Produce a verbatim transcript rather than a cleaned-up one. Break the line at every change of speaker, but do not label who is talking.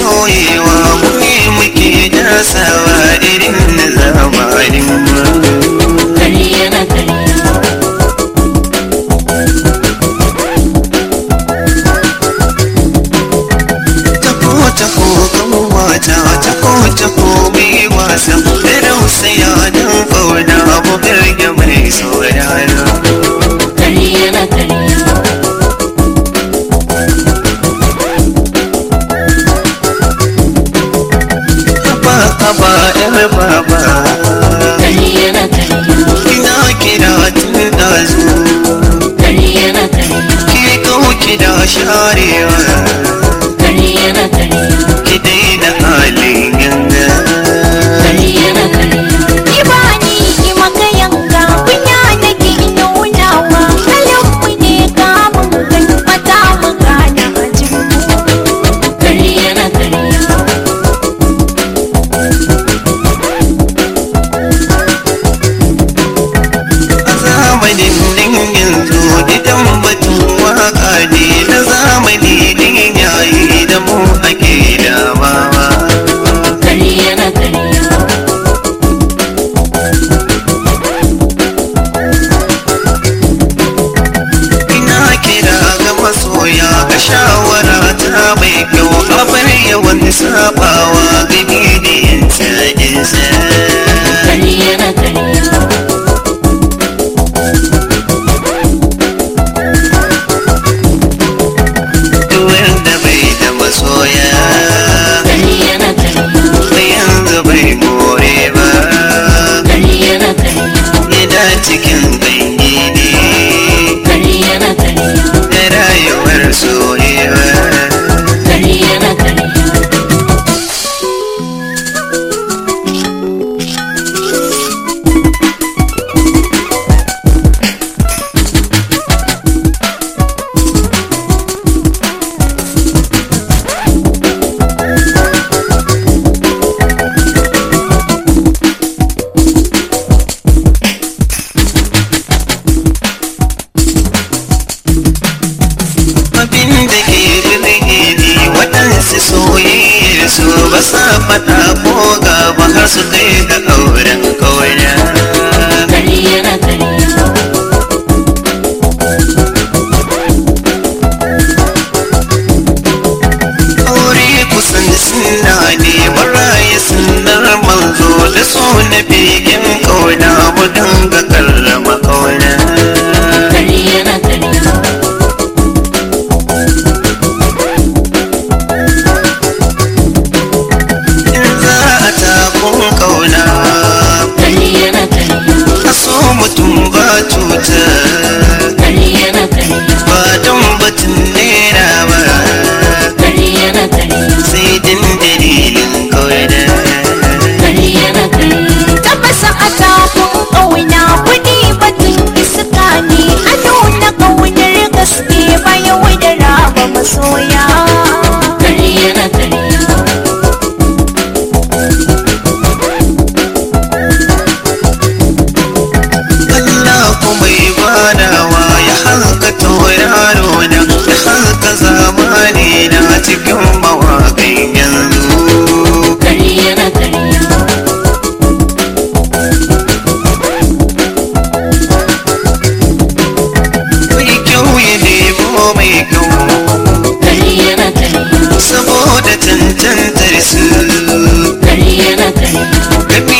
soyewa mu ne muke dasawa irin na zamanin mu.
Kariya na kariya.
Tako tako kan wata tako tako mai wasa da rausaya don kauna mu birge mai soyayya.
Kariya na kariya.
Haba yar baba
Kariya na kariya.
ina kira tun ɗazu
Kariya na kariya.
ki kauki da sharewa
Kariya na kariya.
ki daina halin yanga.
Kariya na kariya.
Ibani maka yanga kunya nake nunawa halin mu ne kamun kan mata magana a jirgu.
Kariya na kariya.
A zamanin nan yanzu idan batun waka ne na zamani din yayi da mu ake damawa.
Kariya na kariya.
Ina kira ga masoya ga shawara ta mai kyau a bar yawan sabawa gani da yin tsadinsa.
Kariya na kariya.
Duk wanda bai da masoya
Kariya na kariya.
bai yanzu bai more ba.
Kariya na kariya.
Ina cikin ganye ne
Kariya na kariya.
da rayuwar soyewa.
Kariya na kariya.
Abin da ke birge ni waɗansu soyayyar su ba sa faɗa ko gaba har su kai ga auren kauna.
Kariya na kariya.
Aure kusan suna ne maraya sunar manzo da so na begen kauna mu dinga karrama kauna.
Kariya na kariya.
In za a takun kauna
Kariya na kariya.
a so mutum ba cuta
Kariya na kariya.
ba don batun nera ba
Kariya na kariya.
sai din dalilin kauna.
Kariya na kariya.
Tabbasa a takun ƙauna kuɗi batun iska ne a nuna ƙaunar gaske bayan wani raba masoya.
Kariya na kariya.
Allah kuma yi badawa ya halka tauraro na ya halka zamani na cikin mawaƙin yanzu.
Kariya na kariya.
Mai kyau ya nemo mai kyau
Kariya na kariya.
saboda cancantar su.
Kariya na kariya.
Ka